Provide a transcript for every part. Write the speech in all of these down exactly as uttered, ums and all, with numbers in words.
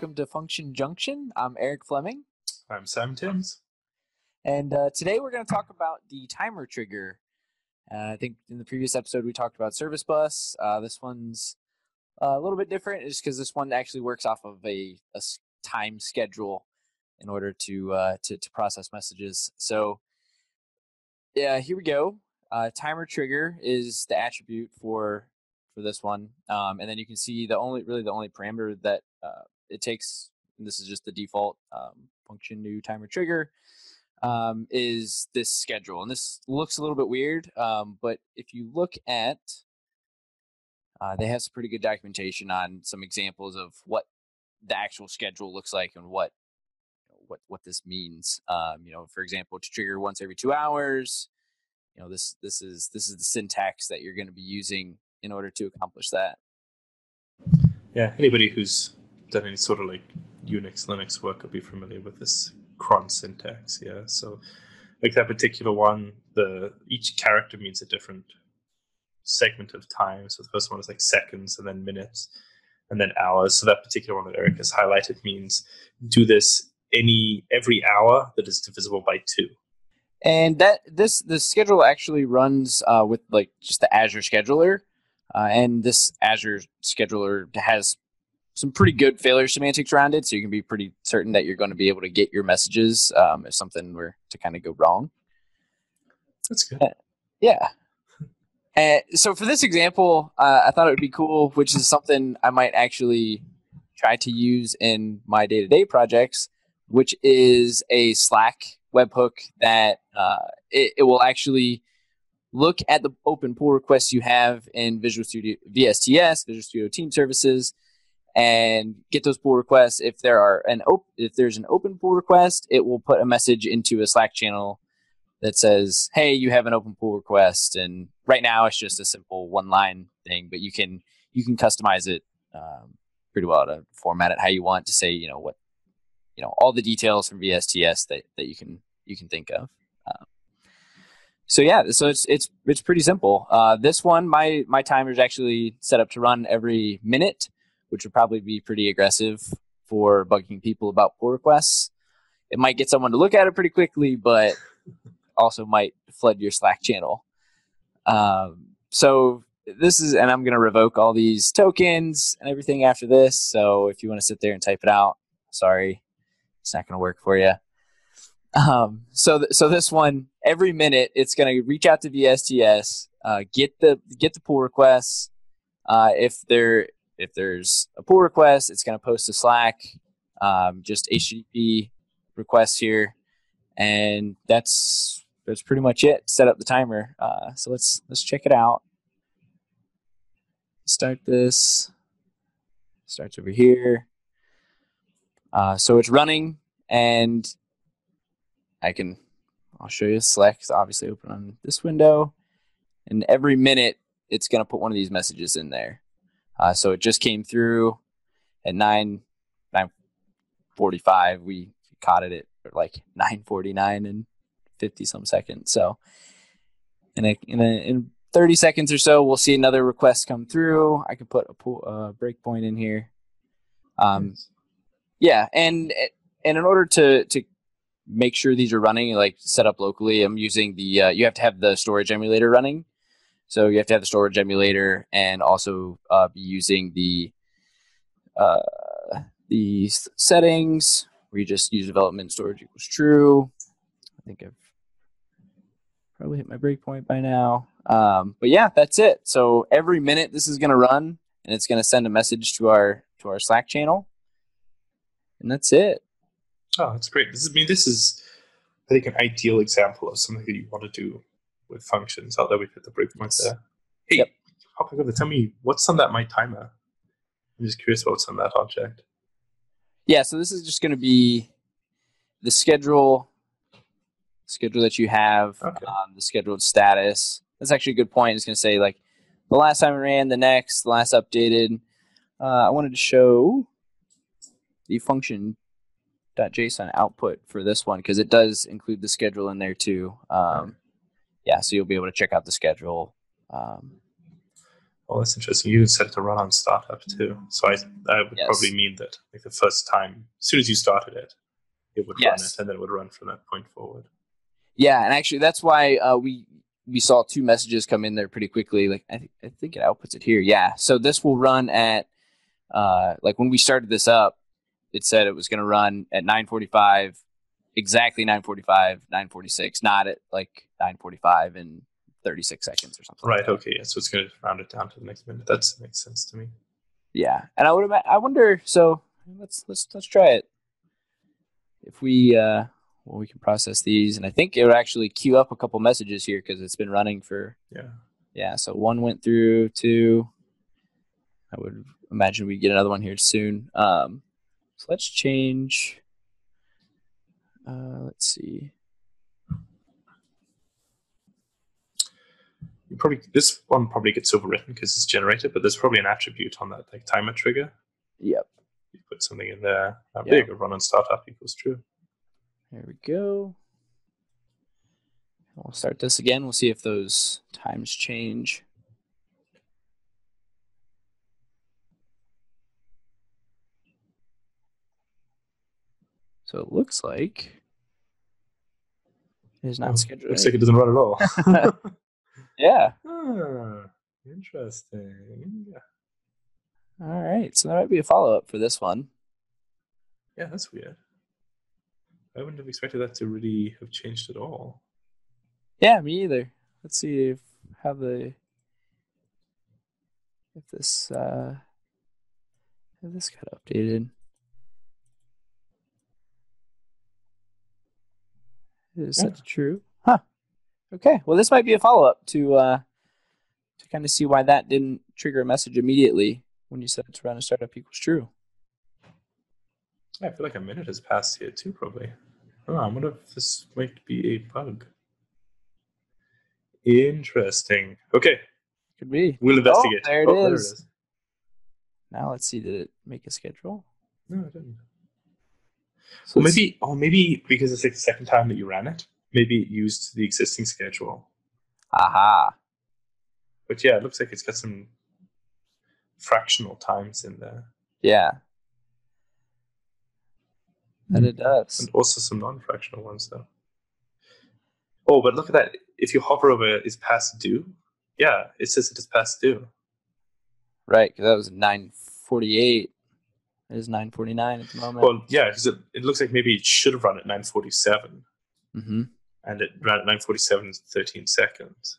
welcome to Function Junction. I'm Eric Fleming. I'm Sam Timms. And uh, today we're going to talk about the timer trigger. Uh, I think in the previous episode we talked about Service Bus. Uh, this one's a little bit different just because this one actually works off of a, a time schedule in order to, uh, to to process messages. So yeah, here we go. Uh, timer trigger is the attribute for for this one, um, and then you can see the only really the only parameter that uh, it takes. And this is just the default um, function new timer trigger. Um, is this schedule, and this looks a little bit weird, um, but if you look at, uh, they have some pretty good documentation on some examples of what the actual schedule looks like and what what what this means. Um, you know, for example, to trigger once every two hours. You know, this this is this is the syntax that you're going to be using in order to accomplish that. Yeah, anybody who's done any sort of like Unix, Linux work will be familiar with this cron syntax. Yeah, so like that particular one, the each character means a different segment of time. So the first one is like seconds, and then minutes, and then hours. So that particular one that Eric has highlighted means do this any every hour that is divisible by two. And that this the schedule actually runs uh, with like just the Azure scheduler, uh, and this Azure scheduler has some pretty good failure semantics around it, so you can be pretty certain that you're going to be able to get your messages um, if something were to kind of go wrong. That's good. Uh, yeah. And so for this example, uh, I thought it would be cool, which is something I might actually try to use in my day-to-day projects, which is a Slack webhook that uh, it, it will actually look at the open pull requests you have in Visual Studio V S T S, Visual Studio Team Services, and get those pull requests. If there are an op- if there's an open pull request, it will put a message into a Slack channel that says, "Hey, you have an open pull request." And right now, it's just a simple one-line thing, but you can you can customize it um, pretty well to format it how you want to say, you know, what you know, all the details from V S T S that, that you can you can think of. Um, so yeah, so it's it's it's pretty simple. Uh, this one, my my timer is actually set up to run every minute, which would probably be pretty aggressive for bugging people about pull requests. It might get someone to look at it pretty quickly, but also might flood your Slack channel. Um, so this is, and I'm going to revoke all these tokens and everything after this. So if you want to sit there and type it out, sorry, it's not going to work for you. Um, so, th- so this one, every minute, it's going to reach out to V S T S, uh, get the get the pull requests. Uh, if there if there's a pull request, it's going to post to Slack, um, just H T T P requests here, and that's that's pretty much it. Set up the timer. Uh, so let's let's check it out. Start this. Starts over here. Uh, so it's running, and I can, I'll show you Slack. It's obviously open on this window, and every minute it's going to put one of these messages in there. Uh, so it just came through at nine nine forty-five. We caught it at like nine forty-nine and fifty some seconds. So in a, in a, in thirty seconds or so, we'll see another request come through. I can put a pull, uh, breakpoint in here. Um, nice. Yeah, and and in order to to make sure these are running, like set up locally, I'm using the, uh, you have to have the storage emulator running. So you have to have the storage emulator and also uh, be using the uh, the settings where you just use development storage equals true. I think I've probably hit my breakpoint by now. Um, but yeah, that's it. So every minute this is going to run, and it's going to send a message to our to our Slack channel. And that's it. Oh, that's great. This is, I mean, this is, I think, an ideal example of something that you want to do with functions. Although we put the breakpoints there. Hey, yep. Hop over. Tell me what's on that my timer. I'm just curious about what's on that object. Yeah, so this is just going to be the schedule, schedule that you have, okay. um, the scheduled status. That's actually a good point. It's going to say like the last time it ran, the next, the last updated. Uh, I wanted to show the function.json output for this one because it does include the schedule in there too. Um, yeah, so you'll be able to check out the schedule. Um, Oh, that's interesting. You can set it to run on startup too. So I that would Yes. probably mean that like the first time, as soon as you started it, it would run Yes. it, and then it would run from that point forward. Yeah, and actually that's why uh, we we saw two messages come in there pretty quickly. Like I, th- I think it outputs it here. Yeah, so this will run at uh, like when we started this up, it said it was going to run at nine forty-five, exactly nine forty-five, nine forty-six, not at like nine forty-five and thirty-six seconds or something. Right. Like that. Okay. Yeah. So it's going to round it down to the next minute. That makes sense to me. Yeah, and I would ima- I wonder. So let's let's let's try it. If we uh, well, we can process these, and I think it would actually queue up a couple messages here because it's been running for Yeah. yeah. So one went through, two. I would imagine we get another one here soon. Um, so let's change. Uh, let's see. You probably this one probably gets overwritten because it's generated, but there's probably an attribute on that like timer trigger. Yep. You put something in there. Uh, Yep. There you go. Run on startup equals true. There we go. We'll start this again. We'll see if those times change. So it looks like it is not Oh, scheduled. looks like it doesn't run at all. Yeah. Ah, interesting. Yeah. All right. So that might be a follow-up for this one. Yeah, that's weird. I wouldn't have expected that to really have changed at all. Yeah, me either. Let's see if how the if this uh if this got updated. It is set to true. Huh. Okay. Well, this might be a follow-up to uh to kind of see why that didn't trigger a message immediately when you set it to run a startup equals true. I feel like a minute has passed here too, probably. Oh, I wonder if this might be a bug. Interesting. Okay, Could be. we'll investigate. Oh, there it oh, there it is. is. Now let's see. Did it make a schedule? No, it didn't. So Well, let's- maybe, oh, maybe because it's like the second time that you ran it, maybe it used the existing schedule. Aha. But yeah, it looks like it's got some fractional times in there. Yeah. That it does. And also some non-fractional ones, though. Oh, but look at that. If you hover over is past due, yeah, it says it is past due. Right, because that was nine forty-eight. It is nine forty-nine at the moment. Well, yeah, because it, it looks like maybe it should have run at nine forty-seven. Mm-hmm. And it ran at nine forty-seven in thirteen seconds.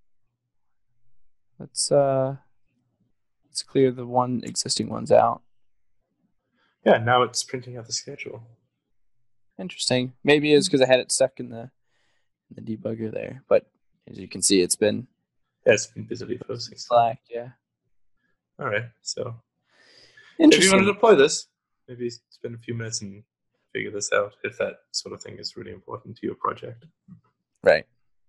Let's uh, let's clear the one existing ones out. Yeah, now it's printing out the schedule. Interesting. Maybe it's because I had it stuck in the in the debugger there, but as you can see, it's been Yeah, it's been busily posting. slack. Yeah. All right, so if you Interesting. want to deploy this, maybe spend a few minutes and figure this out if that sort of thing is really important to your project. Right.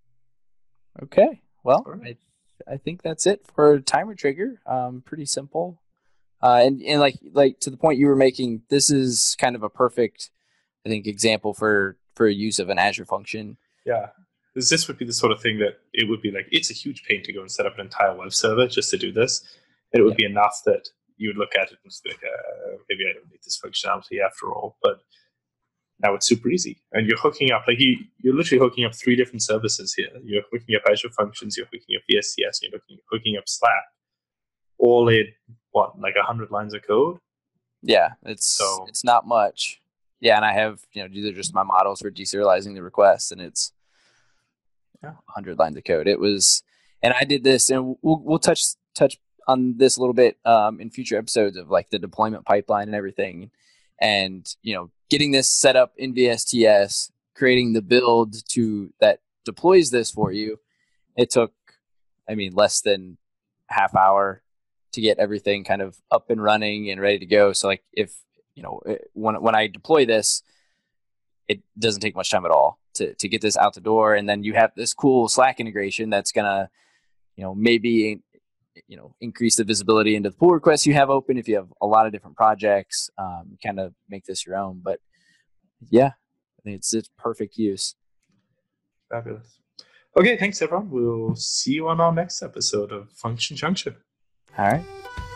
Okay. Well, All right. I I think that's it for timer trigger. Um, pretty simple. Uh, and and like like to the point you were making, this is kind of a perfect, I think, example for for a use of an Azure function. Yeah, this, this would be the sort of thing that it would be like, it's a huge pain to go and set up an entire web server just to do this. And it would Yep. be enough that you would look at it and just be like, uh, maybe I don't need this functionality after all. But now it's super easy. And you're hooking up, like you, you're literally hooking up three different services here. You're hooking up Azure Functions, you're hooking up V S C S, you're hooking, hooking up Slack, all in, what, like one hundred lines of code? Yeah, it's So- it's not much. Yeah, and I have, you know, these are just my models for deserializing the requests, and it's Yeah. one hundred lines of code. It was, and I did this, and we'll we'll touch touch on this a little bit um, in future episodes of like the deployment pipeline and everything, and you know, getting this set up in V S T S, creating the build to that deploys this for you. It took, I mean, less than half hour to get everything kind of up and running and ready to go. So like if, you know, it- when when I deploy this, it doesn't take much time at all to, to get this out the door. And then you have this cool Slack integration that's going to, you know, maybe, you know, increase the visibility into the pull requests you have open. If you have a lot of different projects, um, kind of make this your own. But yeah, I think it's, it's perfect use. Fabulous. Okay, thanks everyone. We'll see you on our next episode of Function Junction. All right.